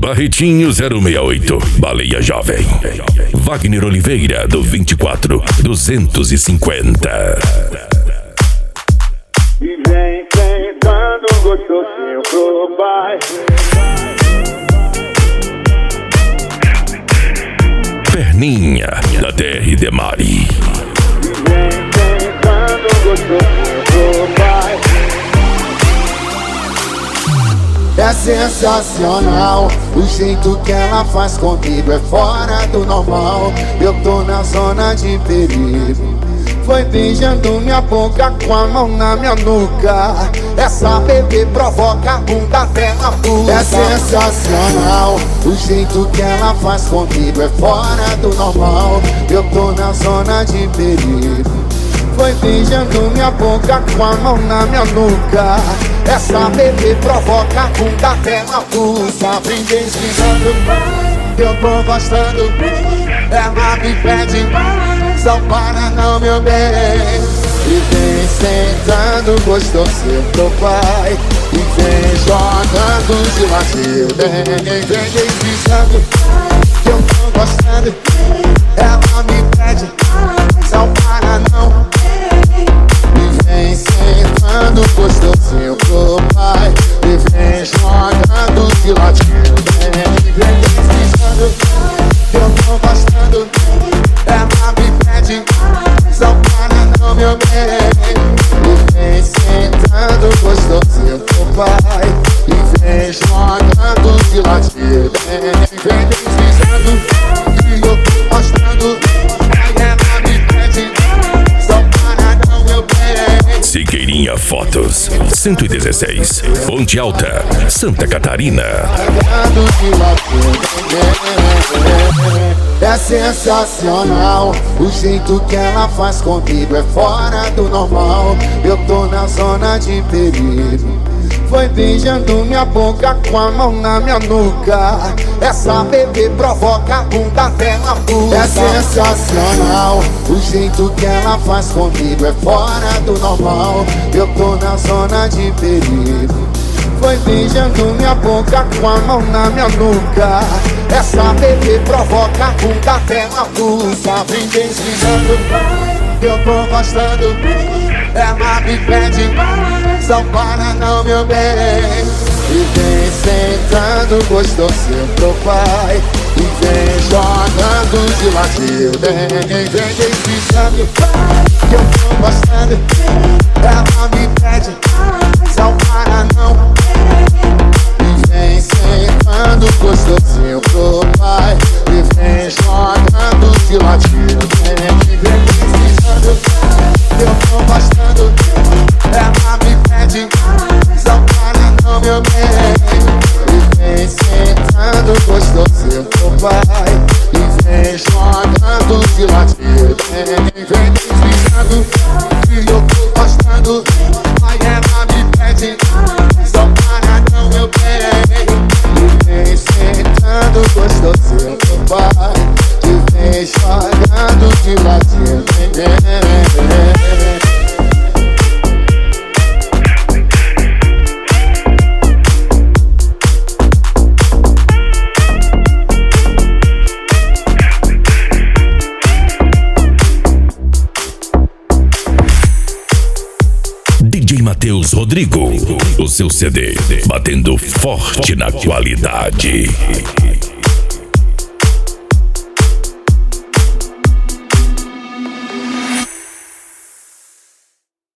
Barretinho 068, Baleia Jovem. Wagner Oliveira, do 24 250. E vem sentando gostosinho pro pai. Perninha, da DR Demari. E vem sentando gostosinho pro pai. É sensacional, o jeito que ela faz comigo é fora do normal. Eu tô na zona de perigo. Foi beijando minha boca com a mão na minha nuca. Essa bebê provoca a bunda até na puta. É sensacional, o jeito que ela faz comigo é fora do normal. Eu tô na zona de perigo. Foi beijando minha boca com a mão na minha nuca. Essa bebê provoca a bunda até na puta. Vem deslizando, eu tô gostando. Ela me pede, só para não, meu bem. E vem sentando gostosinho pro pai. E vem jogando de ladinho. Vem deslizando, eu tô gostando. Ela me pede, só para não. Vem sentando gostosinho pro pai. E vem jogando de ladinho. Vem deslizando, eu tô gostando. Ela me pede, só para não, meu bem. E vem sentando gostosinho pro pai. E vem jogando de ladinho. Vem deslizando, e eu tô gostando. Ela me pede, só para não, meu bem. Siqueirinha Fotos, 116, Ponte Alta, Santa Catarina. É sensacional, o jeito que ela faz comigo é fora do normal. Eu tô na zona de perigo. Foi beijando minha boca com a mão na minha nuca. Essa bebê provoca a bunda até na puta. É sensacional, o jeito que ela faz comigo é fora do normal. Eu tô na zona de perigo. Foi beijando minha boca com a mão na minha nuca. Essa bebê provoca a bunda até na puta. Vem deslizando, eu tô gostando. Ela me pede, só para não, meu bem. E vem sentando gostosinho pro pai. E vem jogando de ladinho. Vem deslizando, eu tô gostando. Ela me pede, só para não. E vem sentando gostosinho pro pai. E vem jogando de ladinho. Vem deslizando, eu tô gostando. Ela me pede, só para não, meu bem. E vem sentando gostosinho pro pai. E vem jogando de ladinho. Vem deslizando, e eu tô gostando. Aí ela me pede, só para não, meu bem. E vem sentando gostosinho pro pai. E vem jogando de ladinho. DJ Matheus Rodrigo, o seu CD, batendo forte na qualidade.